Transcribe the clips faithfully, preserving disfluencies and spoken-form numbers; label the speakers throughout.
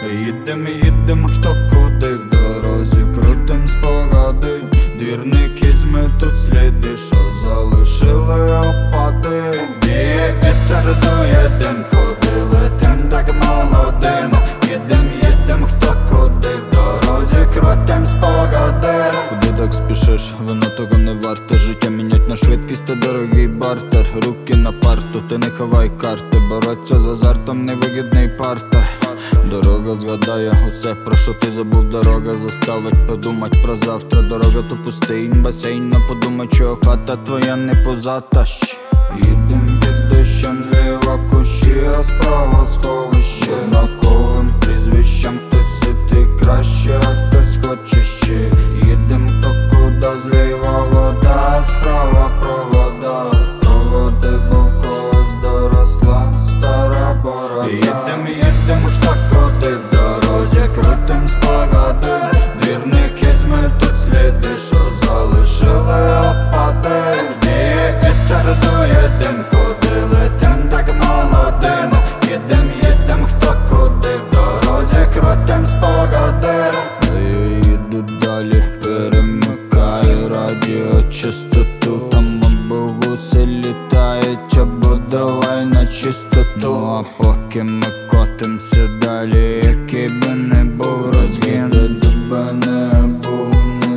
Speaker 1: Їдем, їдем, хто куди в дорозі, крутим спогади. Двірники зметуть сліди, що залишили опади. Віє вітер, дує дим, куди летим так молодим. Їдем, їдем, хто куди в дорозі, крутим спогади. Куди так спішиш, воно того не варте. Життя мінять на швидкість, то дорогий бартер. Руки на парту, ти не ховай карти. Бороться з азартом, невигідний партер. Дорога згадає усе, про що ти забув. Дорога заставить подумать про завтра. Дорога то пустий басейн, но подумай, чого хата твоя не позата. Їдем під дощем, зліва кущі, а справа сховище. Однаковим прізвищем хтось ситий краще, а хтось хоче ще. Їдем хто куди, зліва вода, а справа провода. Проводи, бо в когось доросла стара борода. Їдем, їдем, хто куди в дорозі, крутим спогади. Двірники зметуть сліди, що залишили опади. Віє вітер, дує дим, куди летим так молодим. Їдем, їдем, хто куди в дорозі, крутим спогади. Я їду далі, перемикаю радіочастоту. Там бабуси літають, або давай на чистоту. Ну а поки ми котимся далі, який би не був розгін, де би не був, не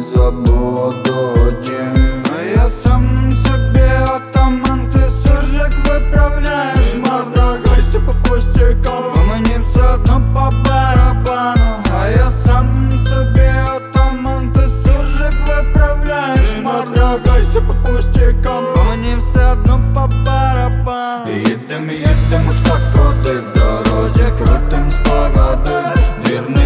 Speaker 1: забуду дім. А я сам собі атаман, ти суржик виправляєш. Мордагайся по пустякам, бо мені все одно по барабану. А я сам собі атаман, ти суржик виправляєш. Мордагайся по пустякам, бо мені все одно по барабану. Їдем, їдем, хто куди в дорозі, крутим спогади. Двірники